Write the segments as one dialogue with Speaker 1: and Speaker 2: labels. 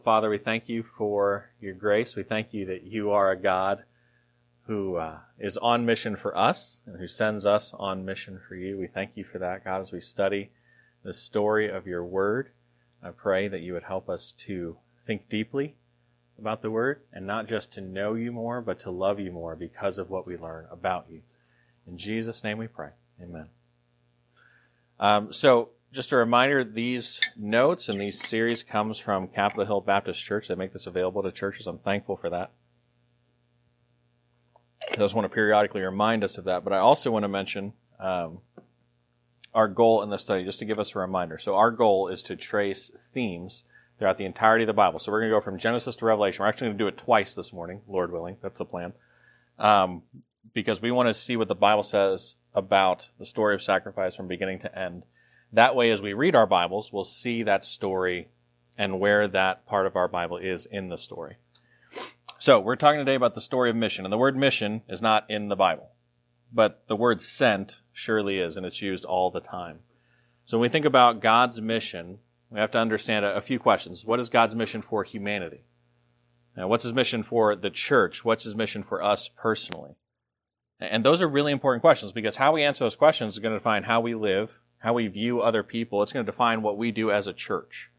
Speaker 1: Father, we thank you for your grace. We thank you that you are a God who is on mission for us and who sends us on mission for you. We thank you for that, God, as we study the story of your word. I pray that you would help us to think deeply about the word and not just to know you more, but to love you more because of what we learn about you. In Jesus' name we pray. Amen. So just a reminder, these notes and these series comes from Capitol Hill Baptist Church. They make this available to churches. I'm thankful for that. I just want to periodically remind us of that. But I also want to mention our goal in the study, just to give us a reminder. So our goal is to trace themes throughout the entirety of the Bible. So we're going to go from Genesis to Revelation. We're actually going to do it twice this morning, Lord willing. That's the plan. Because we want to see what the Bible says about the story of sacrifice from beginning to end. That way, as we read our Bibles, we'll see that story and where that part of our Bible is in the story. So, we're talking today about the story of mission. And the word mission is not in the Bible. But the word sent surely is, and it's used all the time. So when we think about God's mission, we have to understand a few questions. What is God's mission for humanity? Now, what's his mission for the church? What's his mission for us personally? And those are really important questions, because how we answer those questions is going to define how we live, how we view other people. It's going to define what we do as a church.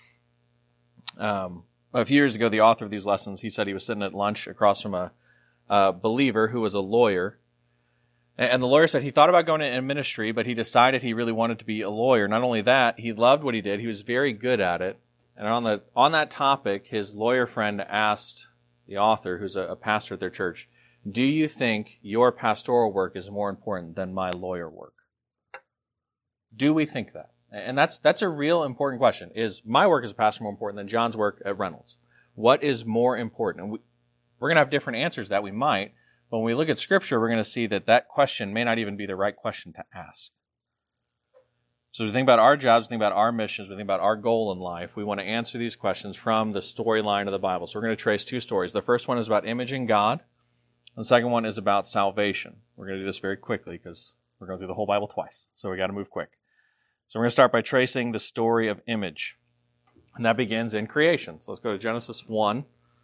Speaker 1: A few years ago, the author of these lessons, he said he was sitting at lunch across from a believer who was a lawyer. And the lawyer said he thought about going into ministry, but he decided he really wanted to be a lawyer. Not only that, he loved what he did. He was very good at it. And on that topic, his lawyer friend asked the author, who's a pastor at their church, "Do you think your pastoral work is more important than my lawyer work?" Do we think that? And that's a real important question. Is my work as a pastor more important than John's work at Reynolds? What is more important? And we're going to have different answers to that. We might. But when we look at Scripture, we're going to see that question may not even be the right question to ask. So as we think about our jobs, we think about our missions, we think about our goal in life, we want to answer these questions from the storyline of the Bible. So we're going to trace two stories. The first one is about imaging God. And the second one is about salvation. We're going to do this very quickly because we're going through the whole Bible twice. So we got to move quick. So we're going to start by tracing the story of image. And that begins in creation. So let's go to Genesis 1.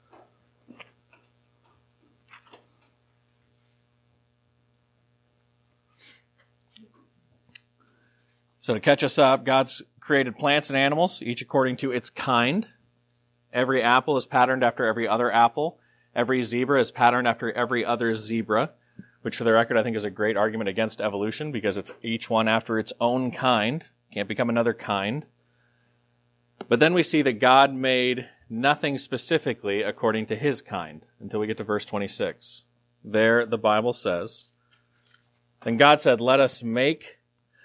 Speaker 1: So to catch us up, God's created plants and animals, each according to its kind. Every apple is patterned after every other apple. Every zebra is patterned after every other zebra, which for the record I think is a great argument against evolution because it's each one after its own kind. Can't become another kind. But then we see that God made nothing specifically according to his kind until we get to verse 26. There the Bible says, "Then God said, let us make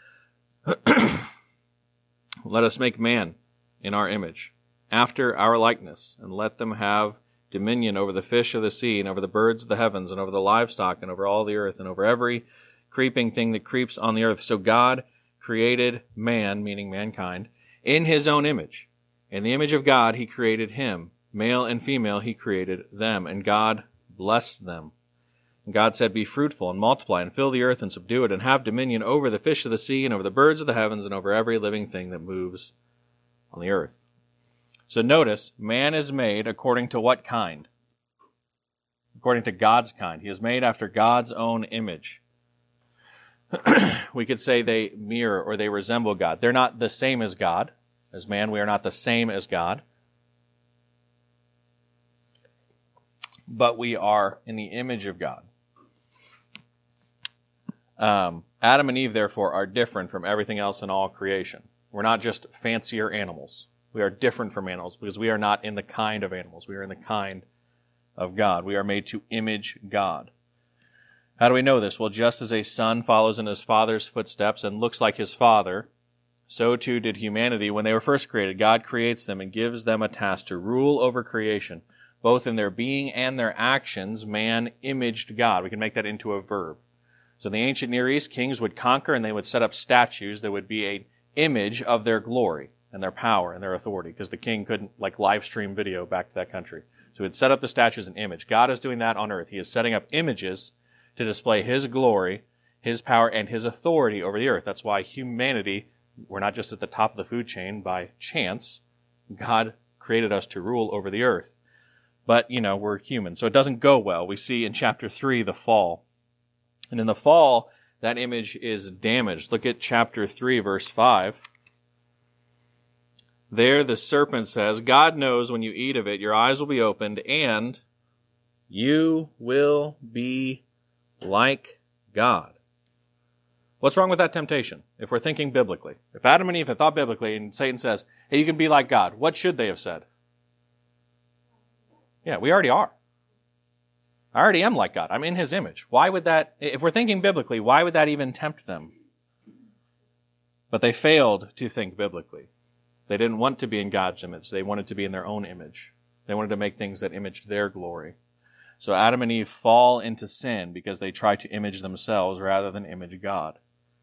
Speaker 1: man in our image, after our likeness, and let them have dominion over the fish of the sea, and over the birds of the heavens, and over the livestock, and over all the earth, and over every creeping thing that creeps on the earth." So God created man, meaning mankind, in his own image. In the image of God he created him. Male and female he created them, and God blessed them. And God said, "Be fruitful and multiply and fill the earth and subdue it and have dominion over the fish of the sea and over the birds of the heavens and over every living thing that moves on the earth." So notice, man is made according to what kind? According to God's kind. He is made after God's own image. We could say they mirror or they resemble God. They're not the same as God. As man, we are not the same as God. But we are in the image of God. Adam and Eve, therefore, are different from everything else in all creation. We're not just fancier animals. We are different from animals because we are not in the kind of animals. We are in the kind of God. We are made to image God. How do we know this? Well, just as a son follows in his father's footsteps and looks like his father, so too did humanity when they were first created. God creates them and gives them a task to rule over creation. Both in their being and their actions, man imaged God. We can make that into a verb. So in the ancient Near East, kings would conquer and they would set up statues that would be an image of their glory and their power and their authority, because the king couldn't live stream video back to that country. So he'd set up the statues as an image. God is doing that on earth. He is setting up images to display his glory, his power, and his authority over the earth. That's why humanity, we're not just at the top of the food chain by chance. God created us to rule over the earth. But, we're human, so it doesn't go well. We see in chapter 3 the fall. And in the fall, that image is damaged. Look at chapter 3, verse 5. There the serpent says, God knows when you eat of it, your eyes will be opened, and you will be like God. What's wrong with that temptation? If we're thinking biblically. If Adam and Eve had thought biblically, and Satan says, hey, you can be like God, what should they have said? Yeah, we already are. I already am like God. I'm in His image. Why would that, if we're thinking biblically, why would that even tempt them? But they failed to think biblically. They didn't want to be in God's image. They wanted to be in their own image. They wanted to make things that imaged their glory. So Adam and Eve fall into sin because they try to image themselves rather than image God.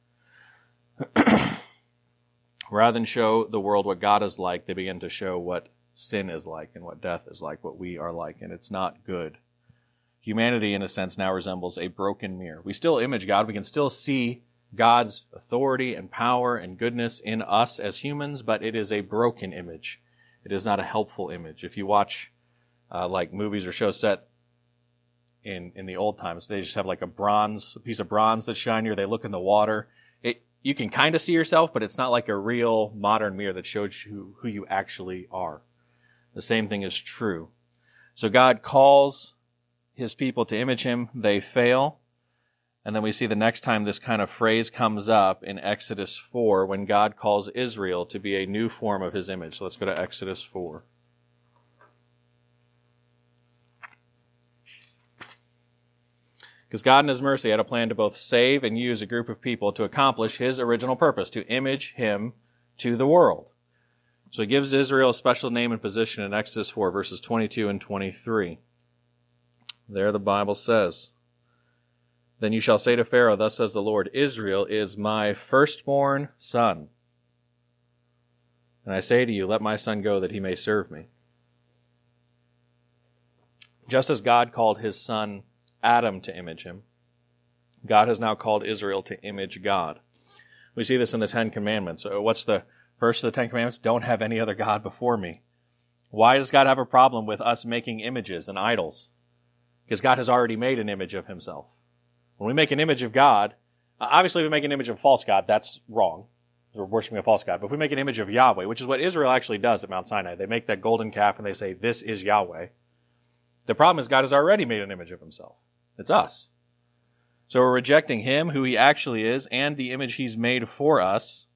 Speaker 1: Rather than show the world what God is like, they begin to show what sin is like and what death is like, what we are like, and it's not good. Humanity, in a sense, now resembles a broken mirror. We still image God. We can still see God's authority and power and goodness in us as humans, but it is a broken image. It is not a helpful image. If you watch like movies or shows set in the old times, they just have like a piece of bronze that's shinier. They look in the water. You can kind of see yourself, but it's not like a real modern mirror that shows you who you actually are. The same thing is true. So God calls His people to image Him. They fail. And then we see the next time this kind of phrase comes up in Exodus 4 when God calls Israel to be a new form of His image. So let's go to Exodus 4. Because God in His mercy had a plan to both save and use a group of people to accomplish His original purpose, to image Him to the world. So He gives Israel a special name and position in Exodus 4, verses 22 and 23. There the Bible says, Then you shall say to Pharaoh, Thus says the Lord, Israel is my firstborn son. And I say to you, let my son go that he may serve me. Just as God called His son Adam to image Him, God has now called Israel to image God. We see this in the Ten Commandments. What's the first of the Ten Commandments? Don't have any other God before me. Why does God have a problem with us making images and idols? Because God has already made an image of Himself. When we make an image of God, obviously if we make an image of a false God, that's wrong. We're worshiping a false God. But if we make an image of Yahweh, which is what Israel actually does at Mount Sinai, they make that golden calf and they say, this is Yahweh. The problem is God has already made an image of Himself. It's us. So we're rejecting Him, who He actually is, and the image He's made for us.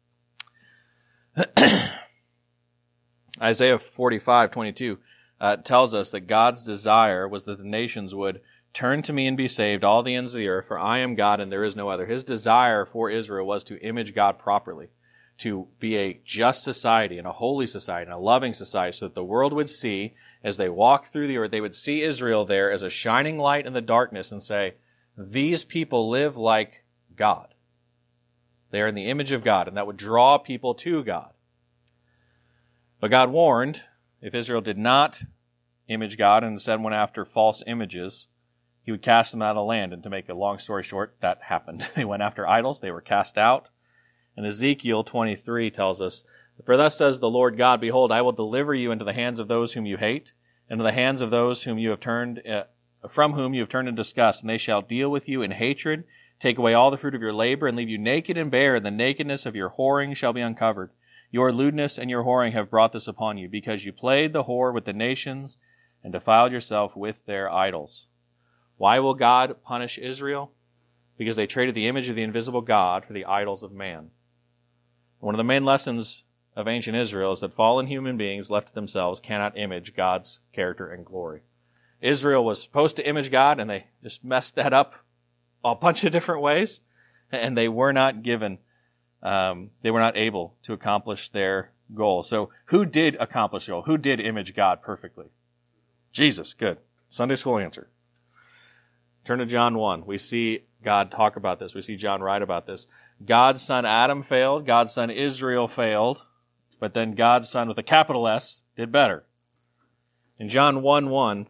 Speaker 1: Isaiah 45:22 tells us that God's desire was that the nations would turn to me and be saved, all the ends of the earth, for I am God and there is no other. His desire for Israel was to image God properly, to be a just society and a holy society and a loving society, so that the world would see, as they walk through the earth, they would see Israel there as a shining light in the darkness and say, these people live like God. They are in the image of God, and that would draw people to God. But God warned, if Israel did not image God and instead went after false images, He would cast them out of the land. And to make a long story short, that happened. They went after idols. They were cast out. And Ezekiel 23 tells us, For thus says the Lord God, Behold, I will deliver you into the hands of those whom you hate, and into the hands of those whom you have turned, from whom you have turned in disgust, and they shall deal with you in hatred, take away all the fruit of your labor, and leave you naked and bare, and the nakedness of your whoring shall be uncovered. Your lewdness and your whoring have brought this upon you, because you played the whore with the nations, and defiled yourself with their idols. Why will God punish Israel? Because they traded the image of the invisible God for the idols of man. One of the main lessons of ancient Israel is that fallen human beings left to themselves cannot image God's character and glory. Israel was supposed to image God, and they just messed that up a bunch of different ways, and they were not given, they were not able to accomplish their goal. So who did accomplish the goal? Who did image God perfectly? Jesus. Good. Sunday school answer. Turn to John 1. We see God talk about this. We see John write about this. God's son Adam failed. God's son Israel failed. But then God's son with a capital S did better. In John 1:1,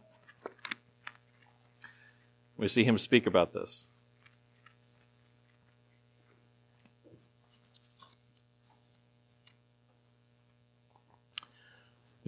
Speaker 1: we see him speak about this.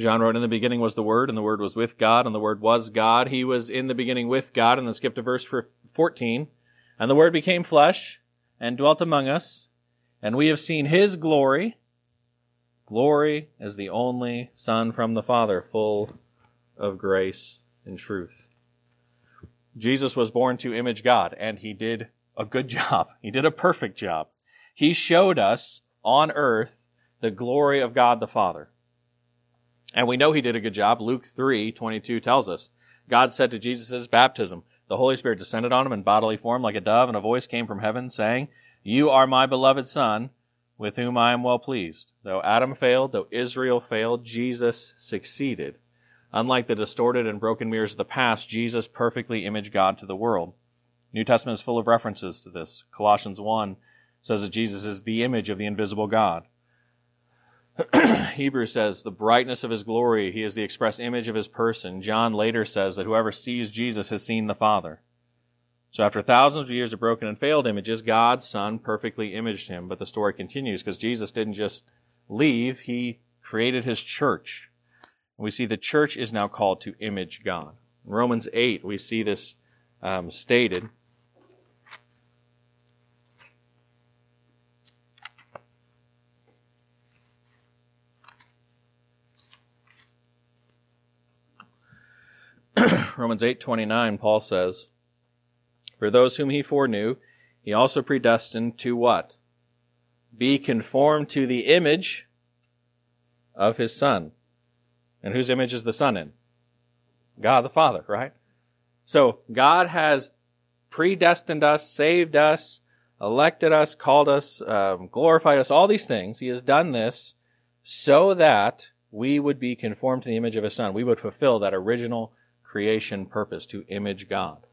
Speaker 1: John wrote, in the beginning was the Word, and the Word was with God, and the Word was God. He was in the beginning with God, and then skip to verse 14. And the Word became flesh and dwelt among us, and we have seen His glory. Glory as the only Son from the Father, full of grace and truth. Jesus was born to image God, and He did a good job. He did a perfect job. He showed us on earth the glory of God the Father. And we know He did a good job. Luke 3:22 tells us, God said to Jesus' baptism, the Holy Spirit descended on Him in bodily form like a dove, and a voice came from heaven saying, You are my beloved Son, with whom I am well pleased. Though Adam failed, though Israel failed, Jesus succeeded. Unlike the distorted and broken mirrors of the past, Jesus perfectly imaged God to the world. New Testament is full of references to this. Colossians 1 says that Jesus is the image of the invisible God. Hebrews says, the brightness of His glory, He is the express image of His person. John later says that whoever sees Jesus has seen the Father. So after thousands of years of broken and failed images, God's Son perfectly imaged Him. But the story continues because Jesus didn't just leave, He created His church. We see the church is now called to image God. In Romans 8, we see this stated. Romans 8:29, Paul says, For those whom He foreknew, He also predestined to what? Be conformed to the image of His Son. And whose image is the Son in? God the Father, right? So God has predestined us, saved us, elected us, called us, glorified us, all these things. He has done this so that we would be conformed to the image of His Son. We would fulfill that original creation purpose to image God.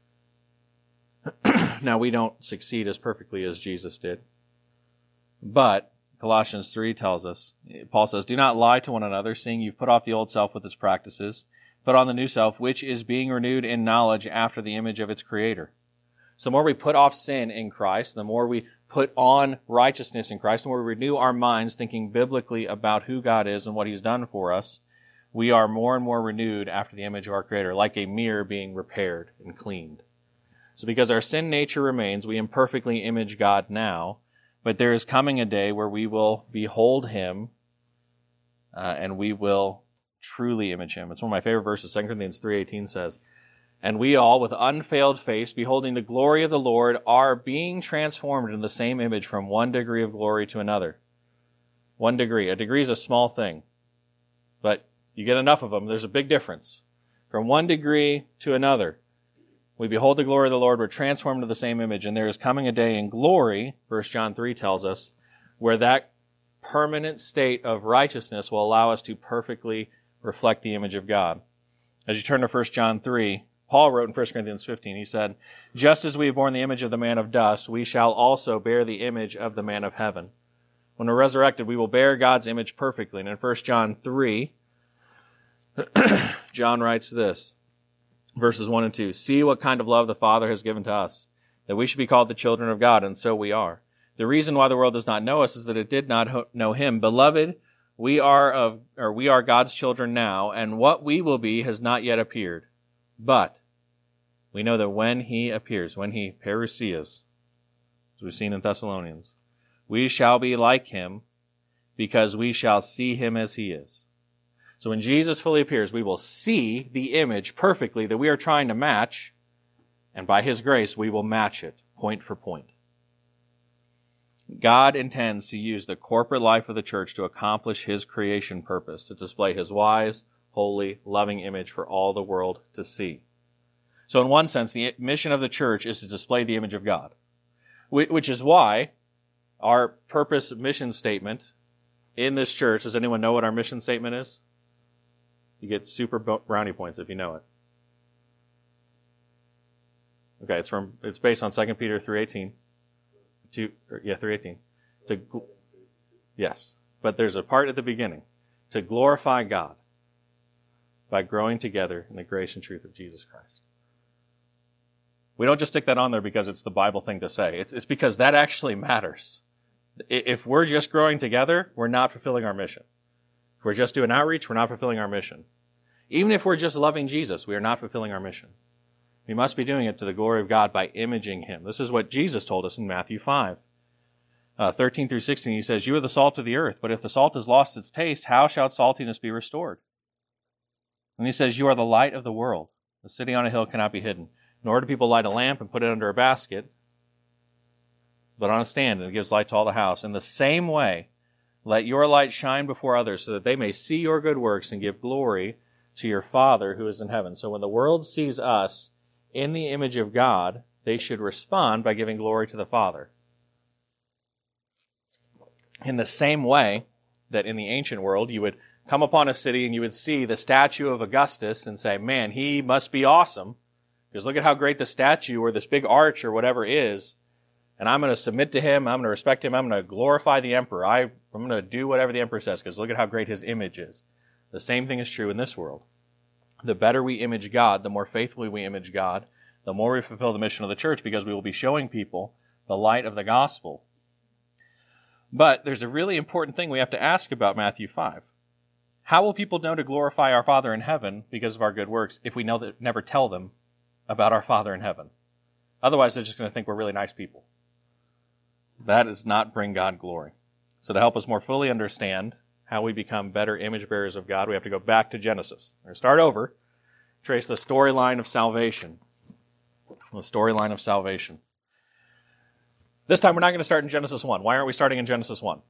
Speaker 1: Now, we don't succeed as perfectly as Jesus did. But Colossians 3 tells us, Paul says, Do not lie to one another, seeing you've put off the old self with its practices, put on the new self, which is being renewed in knowledge after the image of its Creator. So the more we put off sin in Christ, the more we put on righteousness in Christ, the more we renew our minds thinking biblically about who God is and what He's done for us, we are more and more renewed after the image of our Creator, like a mirror being repaired and cleaned. So because our sin nature remains, we imperfectly image God now, but there is coming a day where we will behold Him and we will truly image Him. It's one of my favorite verses. 2 Corinthians 3:18 says, And we all, with unveiled face, beholding the glory of the Lord, are being transformed into the same image from one degree of glory to another. 1 degree. A degree is a small thing, but you get enough of them, there's a big difference. From 1 degree to another. We behold the glory of the Lord, we're transformed to the same image, and there is coming a day in glory, 1 John 3 tells us, where that permanent state of righteousness will allow us to perfectly reflect the image of God. As you turn to 1 John 3, Paul wrote in 1 Corinthians 15, he said, Just as we have borne the image of the man of dust, we shall also bear the image of the man of heaven. When we're resurrected, we will bear God's image perfectly. And in 1 John 3, John writes this, verses 1 and 2, See what kind of love the Father has given to us, that we should be called the children of God, and so we are. The reason why the world does not know us is that it did not know Him. Beloved, we are God's children now, and what we will be has not yet appeared. But we know that when He appears, when He parousias, as we've seen in Thessalonians, we shall be like Him, because we shall see Him as He is. So when Jesus fully appears, we will see the image perfectly that we are trying to match, and by His grace, we will match it point for point. God intends to use the corporate life of the church to accomplish His creation purpose, to display His wise, holy, loving image for all the world to see. So in one sense, the mission of the church is to display the image of God, which is why our purpose mission statement in this church, does anyone know what our mission statement is? You get super brownie points if you know it. Okay, it's based on 2 Peter 3:18. 3:18. Yes, but there's a part at the beginning. To glorify God by growing together in the grace and truth of Jesus Christ. We don't just stick that on there because it's the Bible thing to say. It's because that actually matters. If we're just growing together, we're not fulfilling our mission. If we're just doing outreach, we're not fulfilling our mission. Even if we're just loving Jesus, we are not fulfilling our mission. We must be doing it to the glory of God by imaging him. This is what Jesus told us in Matthew 5. 13 through 16, he says, "You are the salt of the earth, but if the salt has lost its taste, how shall its saltiness be restored?" And he says, "You are the light of the world. The city on a hill cannot be hidden. Nor do people light a lamp and put it under a basket, but on a stand, and it gives light to all the house. In the same way, let your light shine before others, so that they may see your good works and give glory to your Father who is in heaven." So when the world sees us in the image of God, they should respond by giving glory to the Father. In the same way that in the ancient world, you would come upon a city and you would see the statue of Augustus and say, "Man, he must be awesome, because look at how great the statue or this big arch or whatever is, and I'm going to submit to him, I'm going to respect him, I'm going to glorify the emperor, I'm going to do whatever the emperor says, because look at how great his image is." The same thing is true in this world. The better we image God, the more faithfully we image God, the more we fulfill the mission of the church, because we will be showing people the light of the gospel. But there's a really important thing we have to ask about Matthew 5. How will people know to glorify our Father in heaven because of our good works if we never tell them about our Father in heaven? Otherwise, they're just going to think we're really nice people. That does not bring God glory. So to help us more fully understand how we become better image bearers of God, we have to go back to Genesis. We're going to start over, trace the storyline of salvation. The storyline of salvation. This time we're not going to start in Genesis 1. Why aren't we starting in Genesis 1?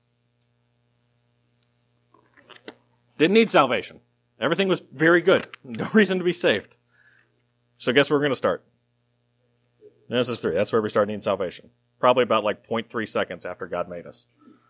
Speaker 1: Didn't need salvation. Everything was very good. No reason to be saved. So guess where we're going to start? Genesis 3. That's where we start needing salvation. Probably about 0.3 seconds after God made us.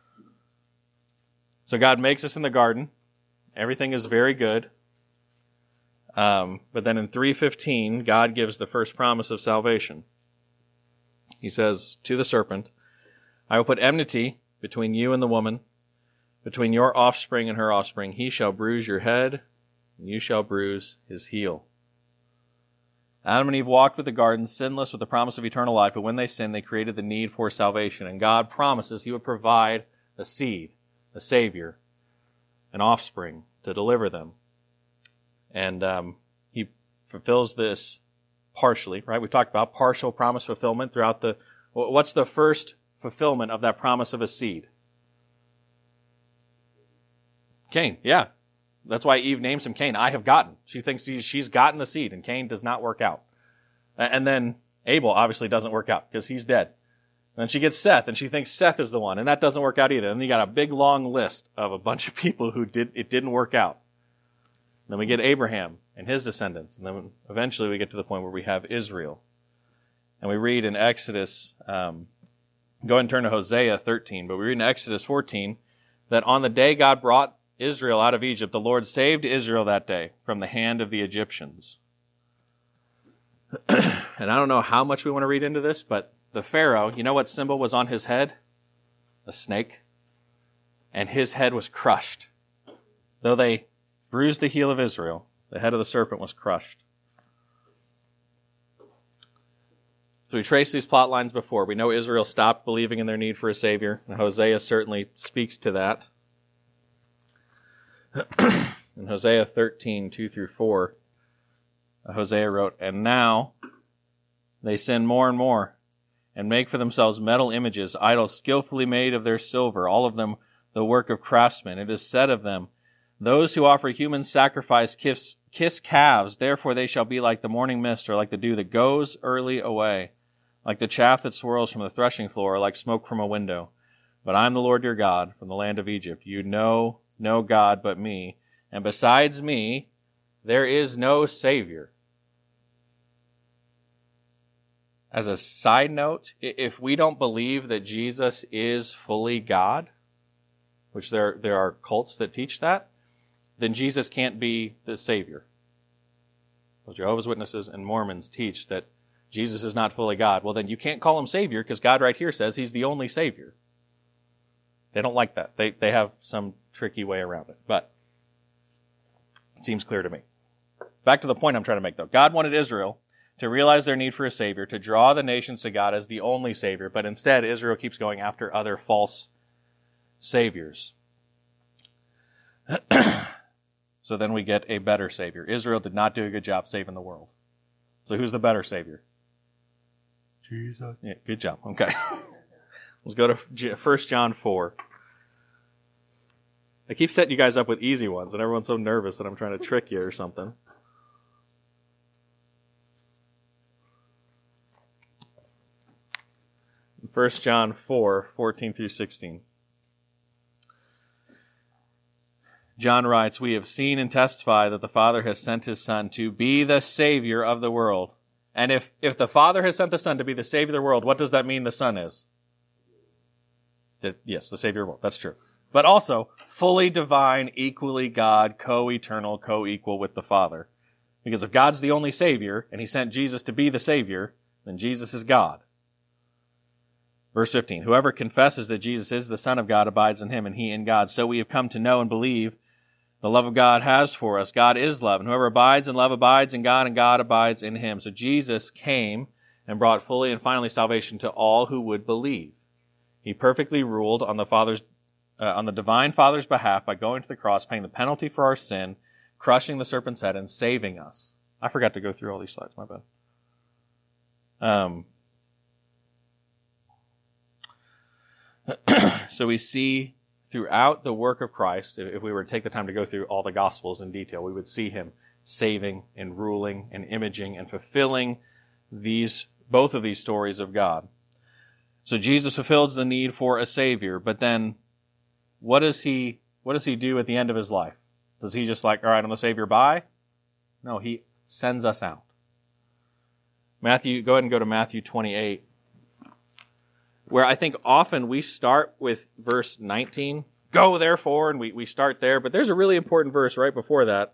Speaker 1: So God makes us in the garden. Everything is very good. But then in 3:15, God gives the first promise of salvation. He says to the serpent, "I will put enmity between you and the woman, between your offspring and her offspring. He shall bruise your head, and you shall bruise his heel." Adam and Eve walked with the garden, sinless, with the promise of eternal life, but when they sinned, they created the need for salvation. And God promises he would provide a seed, a Savior, an offspring to deliver them. And he fulfills this partially, right? We've talked about partial promise fulfillment throughout what's the first fulfillment of that promise of a seed? Cain, yeah. That's why Eve names him Cain. I have gotten. She thinks she's gotten the seed, and Cain does not work out. And then Abel obviously doesn't work out because he's dead. And then she gets Seth, and she thinks Seth is the one, and that doesn't work out either. And then you got a big long list of a bunch of people who it didn't work out. Then we get Abraham and his descendants. And then eventually we get to the point where we have Israel. And we read in Exodus, go ahead and turn to Hosea 13, but we read in Exodus 14 that on the day God brought Israel out of Egypt, the Lord saved Israel that day from the hand of the Egyptians. And I don't know how much we want to read into this, but the Pharaoh, you know what symbol was on his head? A snake. And his head was crushed. Though they bruised the heel of Israel, the head of the serpent was crushed. So we traced these plot lines before. We know Israel stopped believing in their need for a Savior, and Hosea certainly speaks to that. In Hosea 13, 2 through 4, Hosea wrote, "And now they sin more and more, and make for themselves metal images, idols skillfully made of their silver, all of them the work of craftsmen. It is said of them, those who offer human sacrifice kiss calves, therefore they shall be like the morning mist, or like the dew that goes early away, like the chaff that swirls from the threshing floor, or like smoke from a window. But I am the Lord your God, from the land of Egypt. You know no God but me, and besides me there is no Savior." As a side note, if we don't believe that Jesus is fully God, which there are cults that teach that, then Jesus can't be the Savior. Well, Jehovah's Witnesses and Mormons teach that Jesus is not fully God. Well, then you can't call him Savior because God right here says he's the only Savior. They don't like that. They have some tricky way around it, but it seems clear to me. Back to the point I'm trying to make, though. God wanted Israel to realize their need for a Savior, to draw the nations to God as the only Savior, but instead Israel keeps going after other false saviors. So then we get a better Savior. Israel did not do a good job saving the world. So who's the better Savior? Jesus. Yeah, good job. Okay. Let's go to 1 John 4. I keep setting you guys up with easy ones, and everyone's so nervous that I'm trying to trick you or something. In 1 John 4, 14 through 16. John writes, "We have seen and testify that the Father has sent his Son to be the Savior of the world." And if the Father has sent the Son to be the Savior of the world, what does that mean the Son is? Yes, the Savior of the world. That's true. But also, fully divine, equally God, co-eternal, co-equal with the Father. Because if God's the only Savior, and he sent Jesus to be the Savior, then Jesus is God. Verse 15, "Whoever confesses that Jesus is the Son of God abides in him, and he in God. So we have come to know and believe the love of God has for us. God is love, and whoever abides in love abides in God, and God abides in him." So Jesus came and brought fully and finally salvation to all who would believe. He perfectly ruled on the divine Father's behalf by going to the cross, paying the penalty for our sin, crushing the serpent's head, and saving us. I forgot to go through all these slides, my bad. So we see throughout the work of Christ, if we were to take the time to go through all the Gospels in detail, we would see him saving and ruling and imaging and fulfilling both of these stories of God. So Jesus fulfills the need for a Savior, but then what does he do at the end of his life? Does he just like, all right, I'm the Savior, bye? No, he sends us out. Go ahead and go to Matthew 28. Where I think often we start with verse 19, "Go therefore," and we start there, but there's a really important verse right before that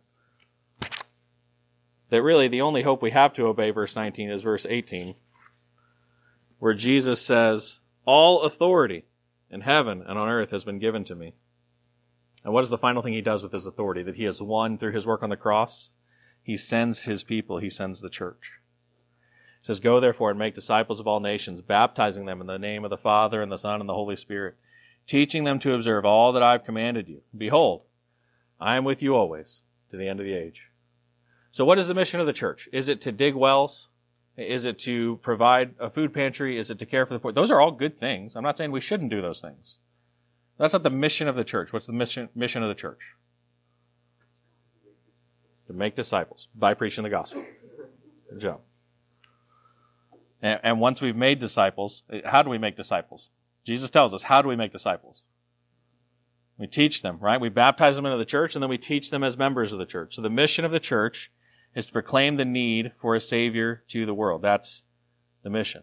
Speaker 1: really the only hope we have to obey verse 19 is verse 18, where Jesus says, "All authority in heaven and on earth has been given to me." And what is the final thing he does with his authority that he has won through his work on the cross? He sends his people, he sends the church. It says, "Go therefore and make disciples of all nations, baptizing them in the name of the Father and the Son and the Holy Spirit, teaching them to observe all that I have commanded you. Behold, I am with you always to the end of the age." So what is the mission of the church? Is it to dig wells? Is it to provide a food pantry? Is it to care for the poor? Those are all good things. I'm not saying we shouldn't do those things. That's not the mission of the church. What's the mission of the church? To make disciples by preaching the gospel. Good job. And once we've made disciples, how do we make disciples? Jesus tells us, how do we make disciples? We teach them, right? We baptize them into the church, and then we teach them as members of the church. So the mission of the church is to proclaim the need for a Savior to the world. That's the mission.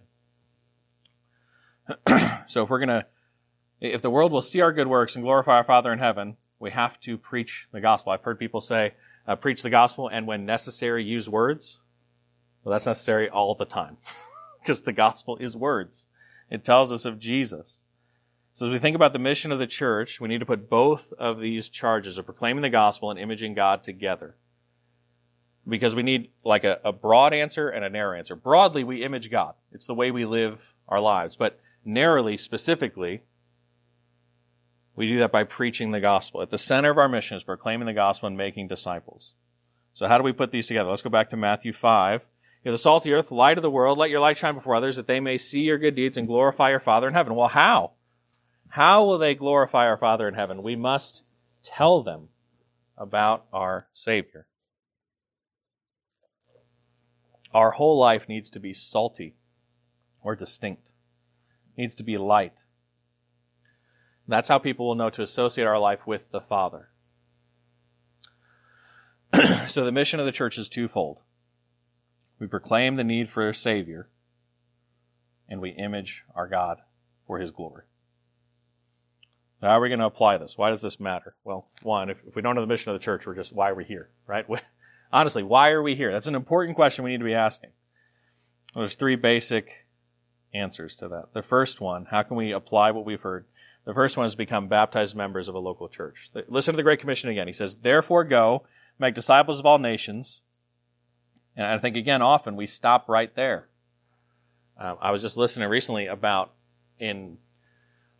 Speaker 1: So if the world will see our good works and glorify our Father in heaven, we have to preach the gospel. I've heard people say, preach the gospel, and when necessary, use words. Well, that's necessary all the time. Because the gospel is words. It tells us of Jesus. So as we think about the mission of the church, we need to put both of these charges of proclaiming the gospel and imaging God together. Because we need like a broad answer and a narrow answer. Broadly, we image God. It's the way we live our lives. But narrowly, specifically, we do that by preaching the gospel. At the center of our mission is proclaiming the gospel and making disciples. So how do we put these together? Let's go back to Matthew 5. "You're the salt of the earth, the light of the world. Let your light shine before others, that they may see your good deeds and glorify your Father in heaven." Well, how? How will they glorify our Father in heaven? We must tell them about our Savior. Our whole life needs to be salty or distinct. It needs to be light. That's how people will know to associate our life with the Father. So the mission of the church is twofold. We proclaim the need for a Savior, and we image our God for His glory. Now, how are we going to apply this? Why does this matter? Well, one, if we don't know the mission of the church, why are we here, right? Honestly, why are we here? That's an important question we need to be asking. Well, there's three basic answers to that. The first one, how can we apply what we've heard? The first one is become baptized members of a local church. Listen to the Great Commission again. He says, "Therefore go, make disciples of all nations." And I think, again, often we stop right there. I was just listening recently about in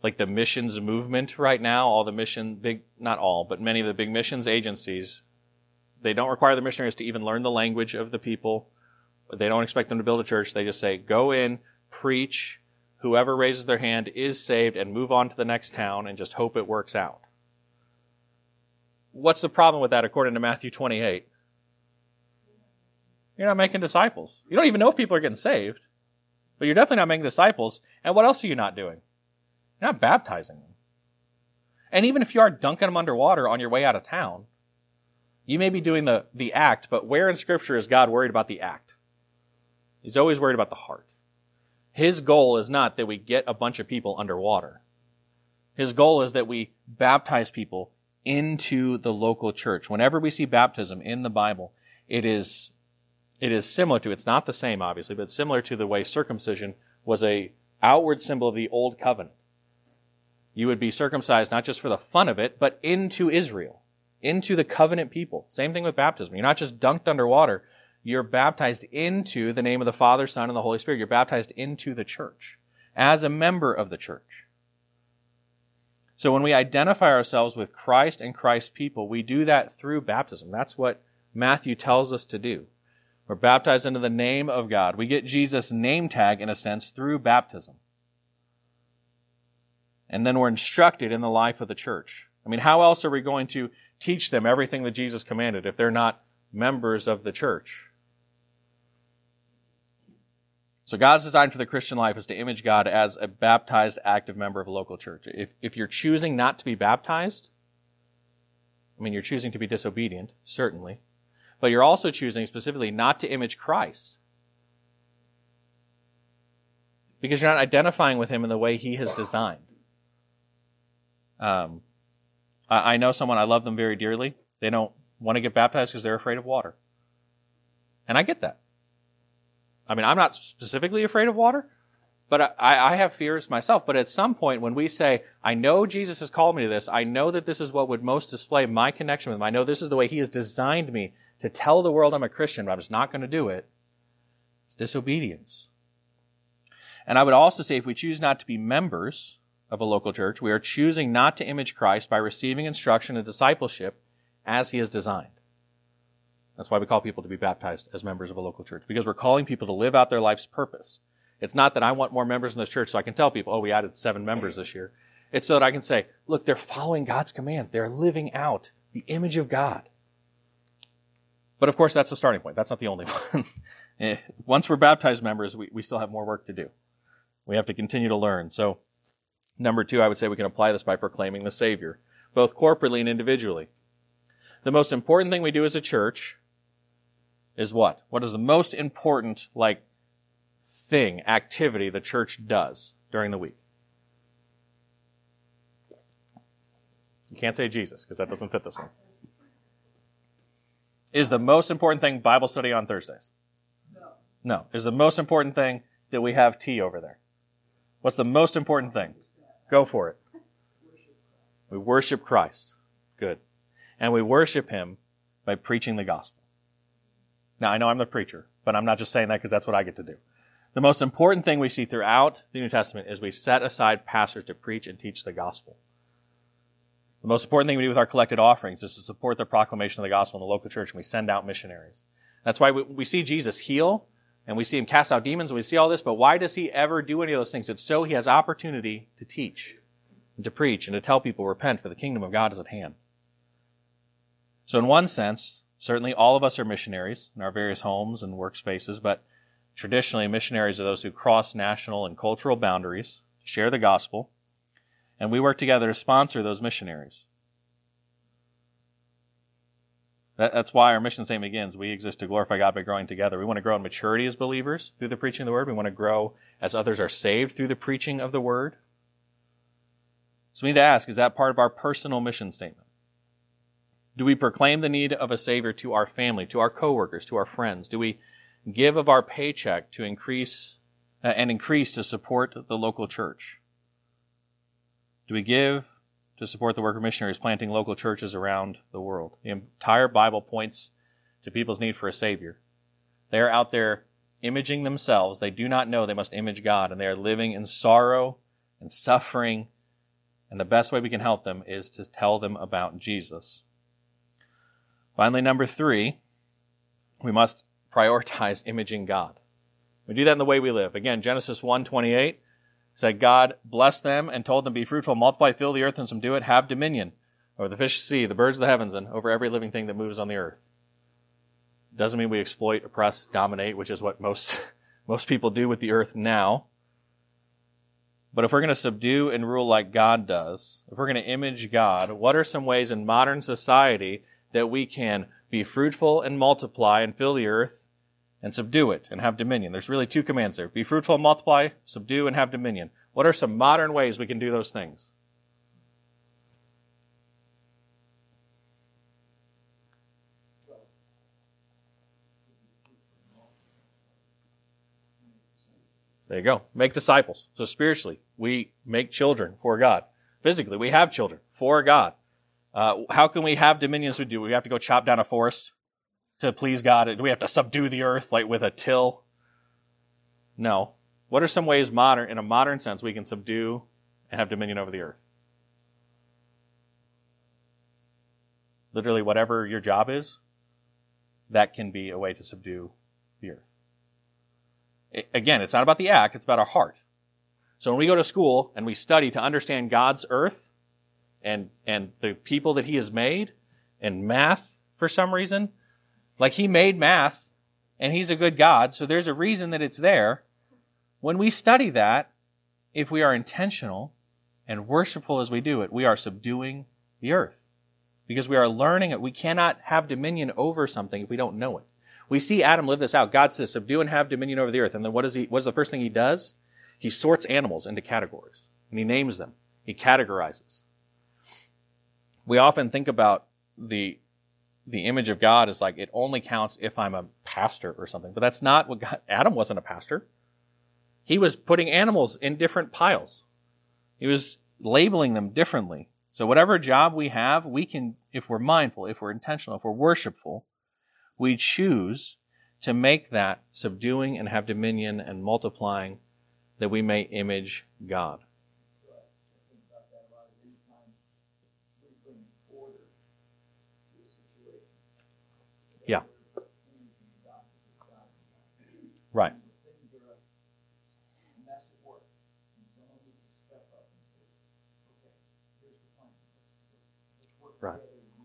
Speaker 1: like the missions movement right now, all the not all, but many of the big missions agencies, they don't require the missionaries to even learn the language of the people. They don't expect them to build a church. They just say, go in, preach, whoever raises their hand is saved, and move on to the next town and just hope it works out. What's the problem with that according to Matthew 28? You're not making disciples. You don't even know if people are getting saved, but you're definitely not making disciples. And what else are you not doing? You're not baptizing them. And even if you are dunking them underwater on your way out of town, you may be doing the act, but where in Scripture is God worried about the act? He's always worried about the heart. His goal is not that we get a bunch of people underwater. His goal is that we baptize people into the local church. Whenever we see baptism in the Bible, it is similar to, it's not the same obviously, but similar to the way circumcision was a outward symbol of the old covenant. You would be circumcised not just for the fun of it, but into Israel, into the covenant people. Same thing with baptism. You're not just dunked underwater. You're baptized into the name of the Father, Son, and the Holy Spirit. You're baptized into the church as a member of the church. So when we identify ourselves with Christ and Christ's people, we do that through baptism. That's what Matthew tells us to do. We're baptized into the name of God. We get Jesus' name tag, in a sense, through baptism. And then we're instructed in the life of the church. I mean, how else are we going to teach them everything that Jesus commanded if they're not members of the church? So God's design for the Christian life is to image God as a baptized, active member of a local church. If you're choosing not to be baptized, I mean, you're choosing to be disobedient, certainly, but you're also choosing specifically not to image Christ, because you're not identifying with Him in the way He has designed. I know someone, I love them very dearly. They don't want to get baptized because they're afraid of water. And I get that. I mean, I'm not specifically afraid of water, but I have fears myself. But at some point when we say, I know Jesus has called me to this, I know that this is what would most display my connection with Him, I know this is the way He has designed me to tell the world I'm a Christian, but I'm just not going to do it, it's disobedience. And I would also say if we choose not to be members of a local church, we are choosing not to image Christ by receiving instruction and discipleship as He has designed. That's why we call people to be baptized as members of a local church, because we're calling people to live out their life's purpose. It's not that I want more members in this church so I can tell people, oh, we added 7 members this year. It's so that I can say, look, they're following God's commands. They're living out the image of God. But of course, that's the starting point. That's not the only one. Once we're baptized members, we still have more work to do. We have to continue to learn. So, number 2, I would say we can apply this by proclaiming the Savior, both corporately and individually. The most important thing we do as a church is what? What is the most important, activity the church does during the week? You can't say Jesus, because that doesn't fit this one. Is the most important thing Bible study on Thursdays? No. Is the most important thing that we have tea over there? What's the most important thing? Go for it. We worship Christ. Good. And we worship Him by preaching the gospel. Now, I know I'm the preacher, but I'm not just saying that because that's what I get to do. The most important thing we see throughout the New Testament is we set aside pastors to preach and teach the gospel. The most important thing we do with our collected offerings is to support the proclamation of the gospel in the local church, and we send out missionaries. That's why we see Jesus heal, and we see Him cast out demons, and we see all this, but why does He ever do any of those things? It's so He has opportunity to teach, and to preach, and to tell people, repent, for the kingdom of God is at hand. So in one sense, certainly all of us are missionaries in our various homes and workspaces, but traditionally missionaries are those who cross national and cultural boundaries to share the gospel, and we work together to sponsor those missionaries. That's why our mission statement begins. We exist to glorify God by growing together. We want to grow in maturity as believers through the preaching of the Word. We want to grow as others are saved through the preaching of the Word. So we need to ask, is that part of our personal mission statement? Do we proclaim the need of a Savior to our family, to our coworkers, to our friends? Do we give of our paycheck to increase to support the local church? Do we give to support the work of missionaries planting local churches around the world? The entire Bible points to people's need for a Savior. They are out there imaging themselves. They do not know they must image God, and they are living in sorrow and suffering And the best way we can help them is to tell them about Jesus. Finally, number 3, we must prioritize imaging God. We do that in the way we live. Again, Genesis 1:28 said, God blessed them and told them, be fruitful, multiply, fill the earth, and subdue it, have dominion over the fish of the sea, the birds of the heavens, and over every living thing that moves on the earth. Doesn't mean we exploit, oppress, dominate, which is what most people do with the earth now. But if we're going to subdue and rule like God does, if we're going to image God, what are some ways in modern society that we can be fruitful and multiply and fill the earth and subdue it and have dominion? There's really 2 commands there. Be fruitful and multiply, subdue and have dominion. What are some modern ways we can do those things? There you go. Make disciples. So spiritually, we make children for God. Physically, we have children for God. How can we have dominion as we do? We have to go chop down a forest to please God? Do we have to subdue the earth like with a till? No. What are some ways in a modern sense we can subdue and have dominion over the earth? Literally whatever your job is, that can be a way to subdue the earth. Again, it's not about the act, it's about our heart. So when we go to school and we study to understand God's earth and the people that He has made, and math for some reason, like He made math and He's a good God, so there's a reason that it's there. When we study that, if we are intentional and worshipful as we do it, we are subduing the earth. Because we are learning it. We cannot have dominion over something if we don't know it. We see Adam live this out. God says, subdue and have dominion over the earth. And then what's the first thing He does? He sorts animals into categories. And He names them. He categorizes. We often think about the image of God as like it only counts if I'm a pastor or something. But that's not what God... Adam wasn't a pastor. He was putting animals in different piles. He was labeling them differently. So whatever job we have, we can, if we're mindful, if we're intentional, if we're worshipful, we choose to make that subduing and have dominion and multiplying that we may image God. Yeah. Right. Right.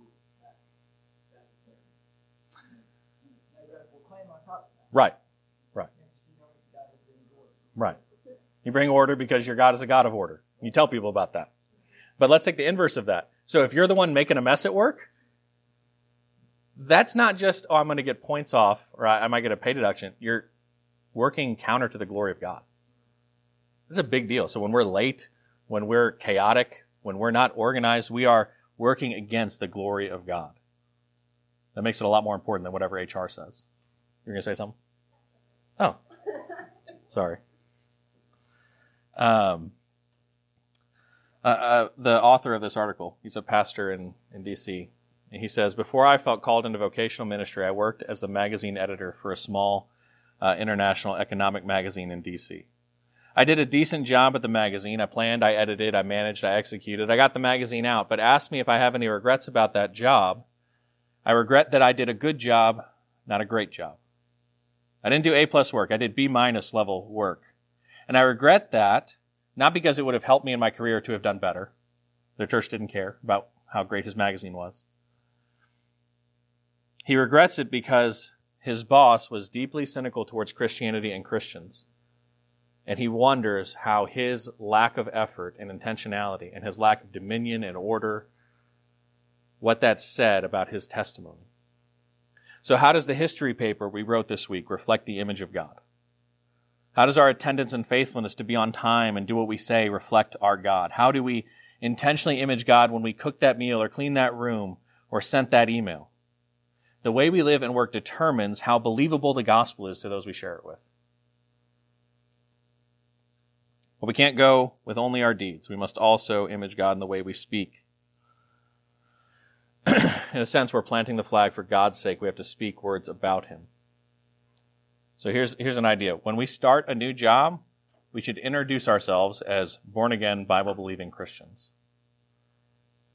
Speaker 1: Right. Right. Right. You bring order because your God is a God of order. You tell people about that. But let's take the inverse of that. So if you're the one making a mess at work, that's not just, I'm going to get points off or I might get a pay deduction. You're working counter to the glory of God. It's a big deal. So when we're late, when we're chaotic, when we're not organized, we are working against the glory of God. That makes it a lot more important than whatever HR says. You're going to say something? Oh, sorry. The author of this article, he's a pastor in D.C., and he says, before I felt called into vocational ministry, I worked as the magazine editor for a small international economic magazine in D.C. I did a decent job at the magazine. I planned, I edited, I managed, I executed. I got the magazine out, but asked me if I have any regrets about that job. I regret that I did a good job, not a great job. I didn't do A+ work. I did B- level work. And I regret that, not because it would have helped me in my career to have done better. The church didn't care about how great his magazine was. He regrets it because his boss was deeply cynical towards Christianity and Christians. And he wonders how his lack of effort and intentionality and his lack of dominion and order, what that said about his testimony. So how does the history paper we wrote this week reflect the image of God? How does our attendance and faithfulness to be on time and do what we say reflect our God? How do we intentionally image God when we cook that meal or clean that room or sent that email? The way we live and work determines how believable the gospel is to those we share it with. But we can't go with only our deeds. We must also image God in the way we speak. In a sense, we're planting the flag for God's sake. We have to speak words about Him. So here's an idea. When we start a new job, we should introduce ourselves as born-again, Bible-believing Christians.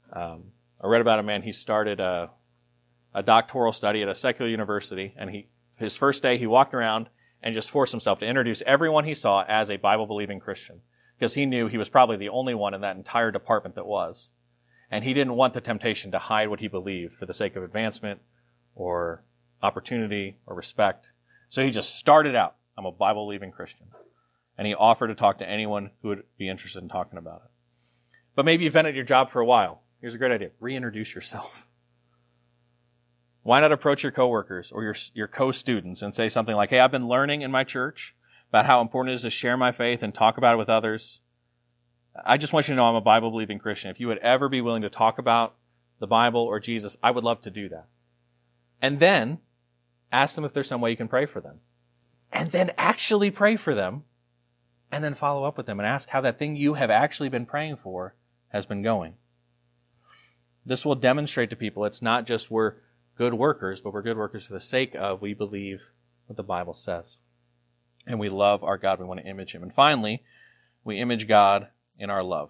Speaker 1: I read about a man, he started a doctoral study at a secular university, and his first day he walked around and just forced himself to introduce everyone he saw as a Bible-believing Christian, because he knew he was probably the only one in that entire department that was. And he didn't want the temptation to hide what he believed for the sake of advancement or opportunity or respect. So he just started out, I'm a Bible-believing Christian. And he offered to talk to anyone who would be interested in talking about it. But maybe you've been at your job for a while. Here's a great idea. Reintroduce yourself. Why not approach your coworkers or your co-students and say something like, hey, I've been learning in my church about how important it is to share my faith and talk about it with others. I just want you to know I'm a Bible-believing Christian. If you would ever be willing to talk about the Bible or Jesus, I would love to do that. And then ask them if there's some way you can pray for them. And then actually pray for them. And then follow up with them and ask how that thing you have actually been praying for has been going. This will demonstrate to people it's not just we're good workers, but we're good workers for the sake of we believe what the Bible says. And we love our God. We want to image Him. And finally, we image God in our love.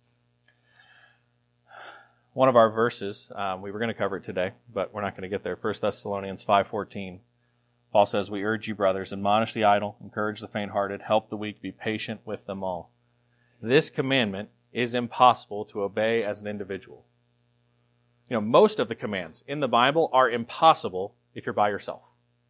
Speaker 1: One of our verses, we were going to cover it today, but we're not going to get there. 1 Thessalonians 5:14. Paul says, we urge you, brothers, admonish the idle, encourage the faint-hearted, help the weak, be patient with them all. This commandment is impossible to obey as an individual. Most of the commands in the Bible are impossible if you're by yourself.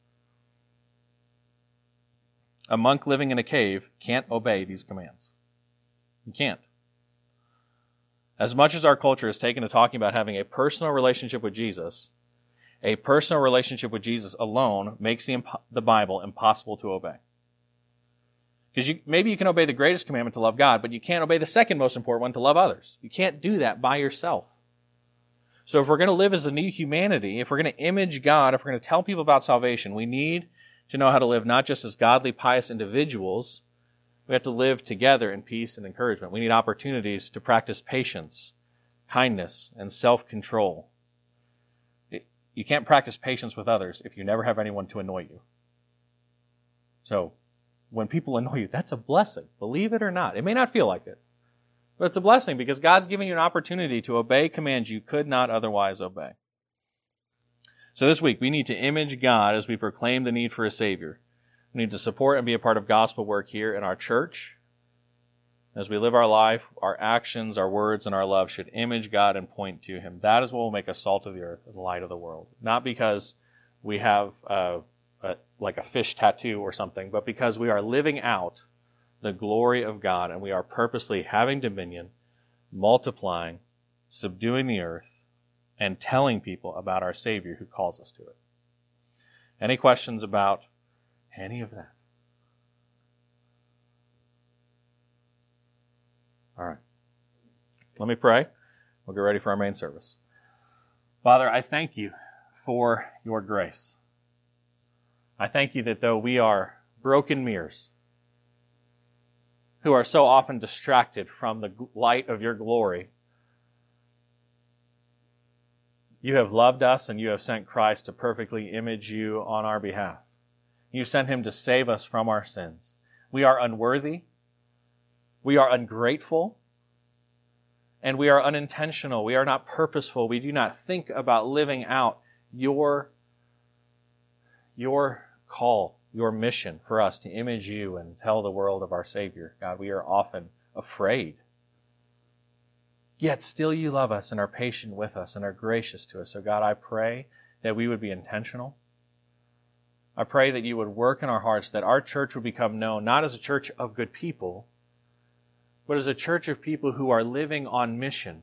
Speaker 1: A monk living in a cave can't obey these commands. You can't. As much as our culture has taken to talking about having a personal relationship with Jesus, a personal relationship with Jesus alone makes the Bible impossible to obey. Because maybe you can obey the greatest commandment to love God, but you can't obey the second most important one to love others. You can't do that by yourself. So if we're going to live as a new humanity, if we're going to image God, if we're going to tell people about salvation, we need to know how to live not just as godly, pious individuals. We have to live together in peace and encouragement. We need opportunities to practice patience, kindness, and self-control. You can't practice patience with others if you never have anyone to annoy you. So when people annoy you, that's a blessing. Believe it or not. It may not feel like it, but it's a blessing because God's giving you an opportunity to obey commands you could not otherwise obey. So this week, we need to image God as we proclaim the need for a Savior. We need to support and be a part of gospel work here in our church. As we live our life, our actions, our words, and our love should image God and point to Him. That is what will make us salt of the earth and light of the world. Not because we have like a fish tattoo or something, but because we are living out the glory of God and we are purposely having dominion, multiplying, subduing the earth, and telling people about our Savior who calls us to it. Any questions about any of that? All right. Let me pray. We'll get ready for our main service. Father, I thank you for your grace. I thank you that though we are broken mirrors who are so often distracted from the light of your glory, you have loved us and you have sent Christ to perfectly image you on our behalf. You sent Him to save us from our sins. We are unworthy. We are ungrateful. And we are unintentional. We are not purposeful. We do not think about living out your call, your mission for us to image you and tell the world of our Savior. God, we are often afraid. Yet still you love us and are patient with us and are gracious to us. So God, I pray that we would be intentional. I pray that you would work in our hearts, that our church would become known not as a church of good people, but as a church of people who are living on mission.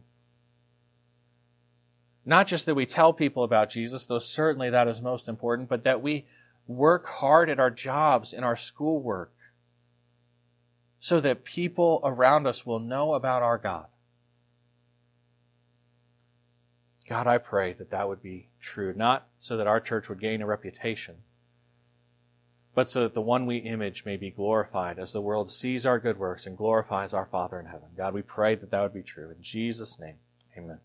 Speaker 1: Not just that we tell people about Jesus, though certainly that is most important, but that we work hard at our jobs, in our schoolwork, so that people around us will know about our God. God, I pray that that would be true, not so that our church would gain a reputation, but so that the one we image may be glorified as the world sees our good works and glorifies our Father in heaven. God, we pray that that would be true. In Jesus' name, amen.